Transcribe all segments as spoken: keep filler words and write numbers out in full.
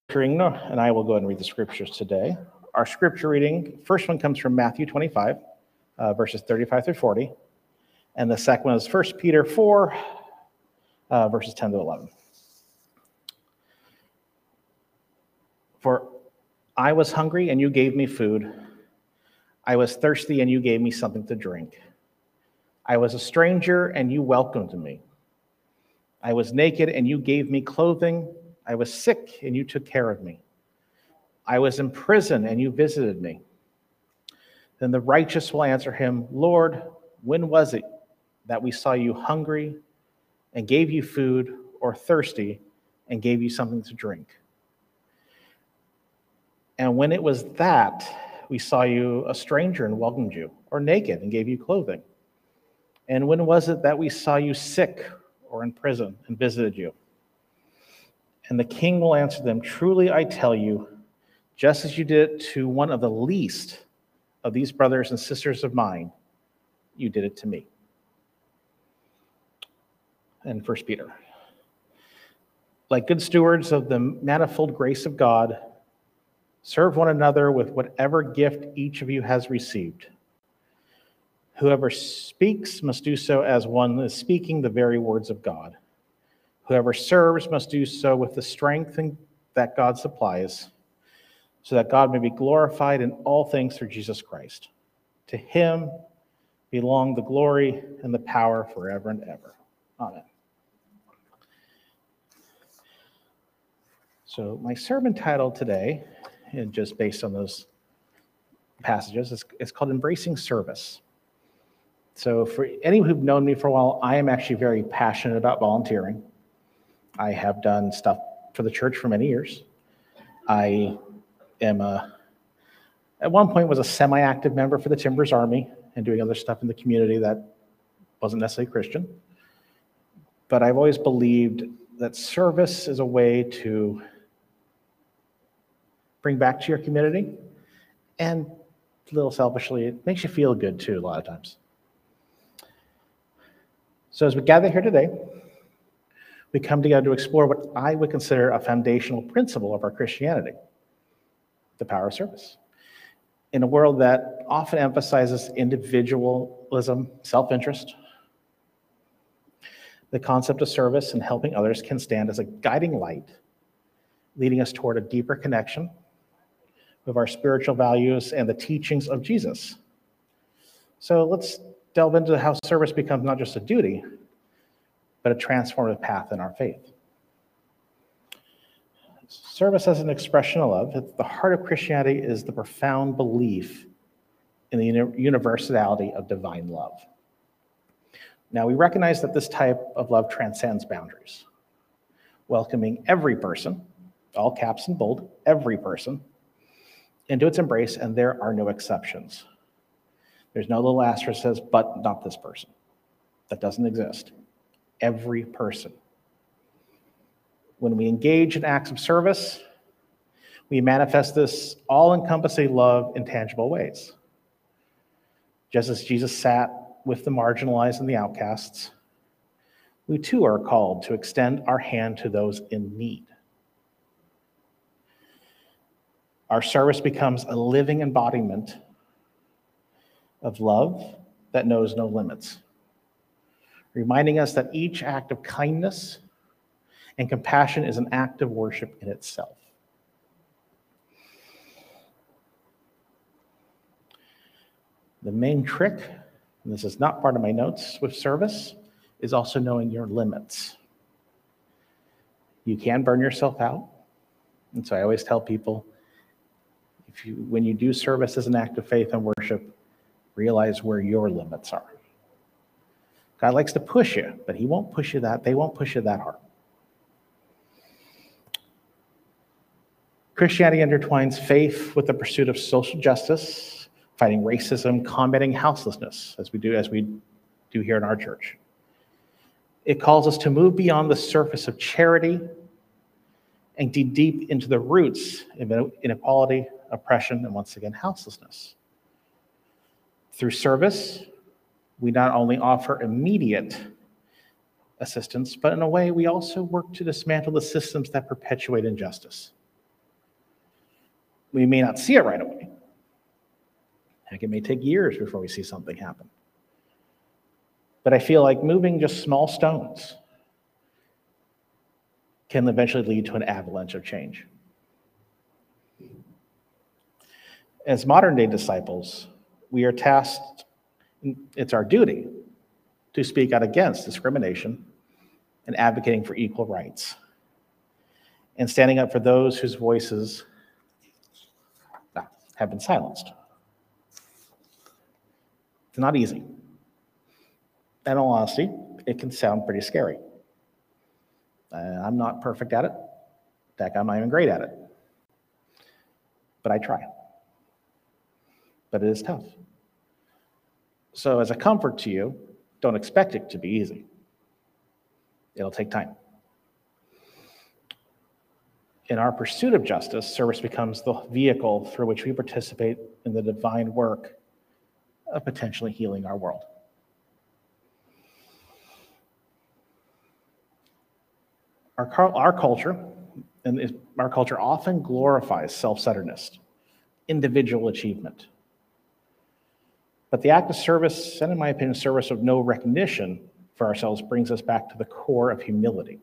And I will go ahead and read the scriptures today. Our scripture reading, first one comes from Matthew twenty-five, uh, verses thirty-five through forty. And the second one is First Peter four, uh, verses ten to eleven. For I was hungry, and you gave me food. I was thirsty, and you gave me something to drink. I was a stranger, and you welcomed me. I was naked, and you gave me clothing. I was sick, and you took care of me. I was in prison, and you visited me. Then the righteous will answer him, Lord, when was it that we saw you hungry and gave you food, or thirsty and gave you something to drink? And when it was that we saw you a stranger and welcomed you, or naked and gave you clothing? And when was it that we saw you sick or in prison and visited you? And the king will answer them, truly I tell you, just as you did it to one of the least of these brothers and sisters of mine, you did it to me. And First Peter. Like good stewards of the manifold grace of God, serve one another with whatever gift each of you has received. Whoever speaks must do so as one is speaking the very words of God. Whoever serves must do so with the strength that God supplies, so that God may be glorified in all things through Jesus Christ. To him belong the glory and the power forever and ever. Amen. So my sermon title today, and just based on those passages, is, is called Embracing Service. So for any who've known me for a while, I am actually very passionate about volunteering. I have done stuff for the church for many years. I am a, at one point was a semi-active member for the Timbers Army and doing other stuff in the community that wasn't necessarily Christian. But I've always believed that service is a way to bring back to your community, and a little selfishly, it makes you feel good too a lot of times. So as we gather here today, we come together to explore what I would consider a foundational principle of our Christianity, the power of service. In a world that often emphasizes individualism, self-interest, the concept of service and helping others can stand as a guiding light, leading us toward a deeper connection with our spiritual values and the teachings of Jesus. So let's delve into how service becomes not just a duty, but a transformative path in our faith. Service as an expression of love, at the heart of Christianity is the profound belief in the universality of divine love. Now, we recognize that this type of love transcends boundaries, welcoming every person, all caps and bold, every person, into its embrace, and there are no exceptions. There's no little asterisk that says, but not this person. That doesn't exist. Every person. When we engage in acts of service, we manifest this all-encompassing love in tangible ways. Just as Jesus sat with the marginalized and the outcasts, we too are called to extend our hand to those in need. Our service becomes a living embodiment of love that knows no limits, reminding us that each act of kindness and compassion is an act of worship in itself. The main trick, and this is not part of my notes with service, is also knowing your limits. You can burn yourself out. And so I always tell people, if you, when you do service as an act of faith and worship, realize where your limits are. God likes to push you, but he won't push you that, they won't push you that hard. Christianity intertwines faith with the pursuit of social justice, fighting racism, combating houselessness, as we do as we do here in our church. It calls us to move beyond the surface of charity and dig deep into the roots of inequality, oppression, and once again, houselessness. Through service, we not only offer immediate assistance, but in a way, we also work to dismantle the systems that perpetuate injustice. We may not see it right away. Heck, it may take years before we see something happen. But I feel like moving just small stones can eventually lead to an avalanche of change. As modern-day disciples, we are tasked, it's our duty to speak out against discrimination and advocating for equal rights and standing up for those whose voices have been silenced. It's not easy. In all honesty, it can sound pretty scary. Uh, I'm not perfect at it. In fact, I'm not even great at it. But I try. But it is tough. So as a comfort to you, don't expect it to be easy. It'll take time. In our pursuit of justice, service becomes the vehicle through which we participate in the divine work of potentially healing our world. Our, our culture, and our culture often glorifies self-centeredness, individual achievement. But the act of service, and in my opinion, service of no recognition for ourselves, brings us back to the core of humility.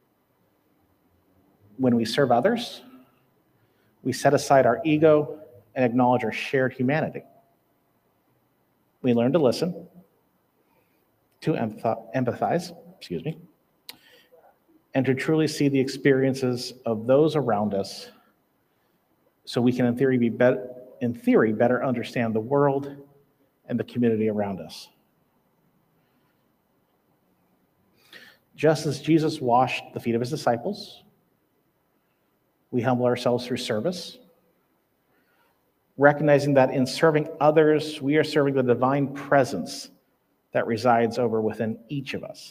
When we serve others, we set aside our ego and acknowledge our shared humanity. We learn to listen, to empathize, excuse me, and to truly see the experiences of those around us so we can, in theory, be better, in theory, better understand the world and the community around us. Just as Jesus washed the feet of his disciples, we humble ourselves through service, recognizing that in serving others, we are serving the divine presence that resides over within each of us.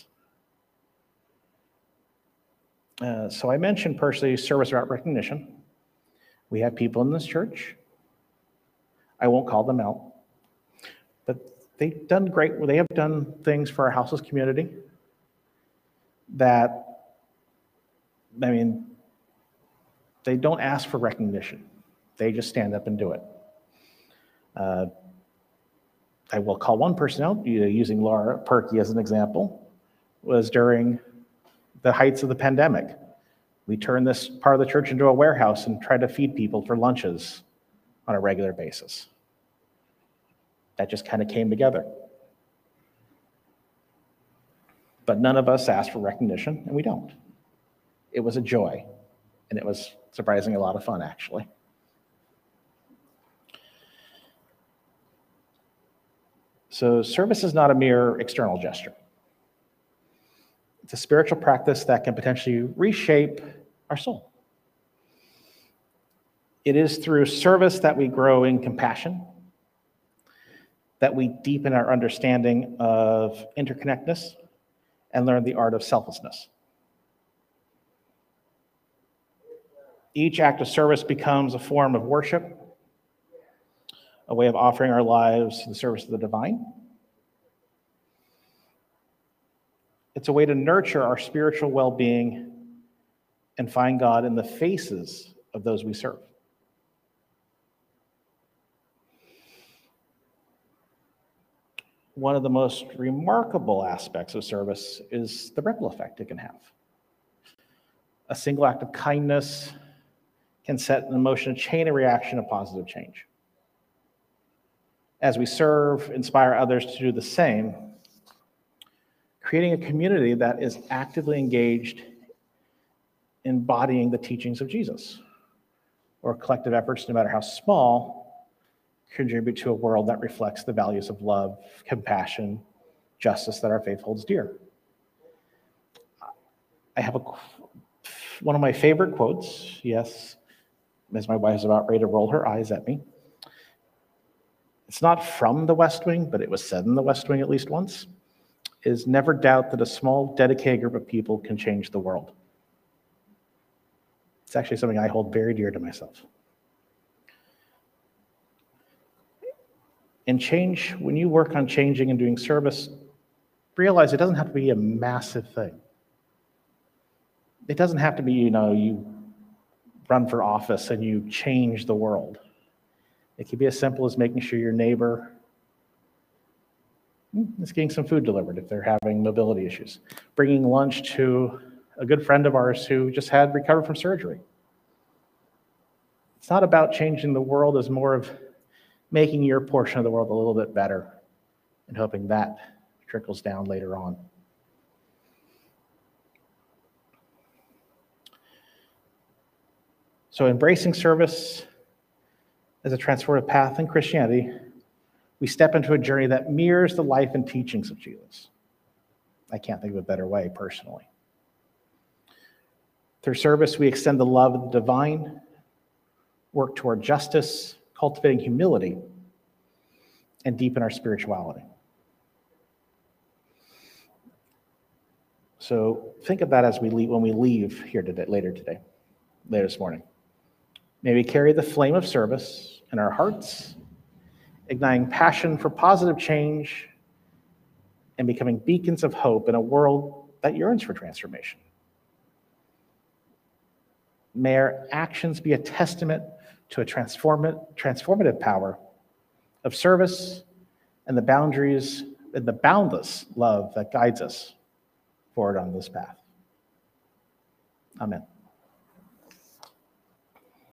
Uh, so I mentioned personally service without recognition. We have people in this church. I won't call them out, but they've done great. They have done things for our houseless community that, I mean, they don't ask for recognition. They just stand up and do it. Uh, I will call one person out, using Laura Perky as an example, was during the heights of the pandemic. We turned this part of the church into a warehouse and tried to feed people for lunches on a regular basis. That just kind of came together. But none of us asked for recognition, and we don't. It was a joy, and it was surprisingly a lot of fun, actually. So service is not a mere external gesture. It's a spiritual practice that can potentially reshape our soul. It is through service that we grow in compassion, that we deepen our understanding of interconnectedness and learn the art of selflessness. Each act of service becomes a form of worship, a way of offering our lives to the service of the divine. It's a way to nurture our spiritual well-being and find God in the faces of those we serve. One of the most remarkable aspects of service is the ripple effect it can have. A single act of kindness can set in motion a chain of reaction of positive change. As we serve, inspire others to do the same, creating a community that is actively engaged in embodying the teachings of Jesus, or collective efforts, no matter how small, contribute to a world that reflects the values of love, compassion, justice that our faith holds dear. I have a, one of my favorite quotes, yes, as my wife is about ready to roll her eyes at me. It's not from the West Wing, but it was said in the West Wing at least once, is never doubt that a small, dedicated group of people can change the world. It's actually something I hold very dear to myself. And change, when you work on changing and doing service, realize it doesn't have to be a massive thing. It doesn't have to be, you know, you run for office and you change the world. It can be as simple as making sure your neighbor is getting some food delivered if they're having mobility issues, bringing lunch to a good friend of ours who just had recovered from surgery. It's not about changing the world, it's more of making your portion of the world a little bit better and hoping that trickles down later on. So embracing service as a transformative path in Christianity, we step into a journey that mirrors the life and teachings of Jesus. I can't think of a better way personally. Through service, we extend the love of the divine, work toward justice, cultivating humility, and deepen our spirituality. So think of that as we leave, when we leave here today, later today, later this morning. May we carry the flame of service in our hearts, igniting passion for positive change and becoming beacons of hope in a world that yearns for transformation. May our actions be a testament to a transformative, transformative power of service and the boundaries and the boundless love that guides us forward on this path. Amen.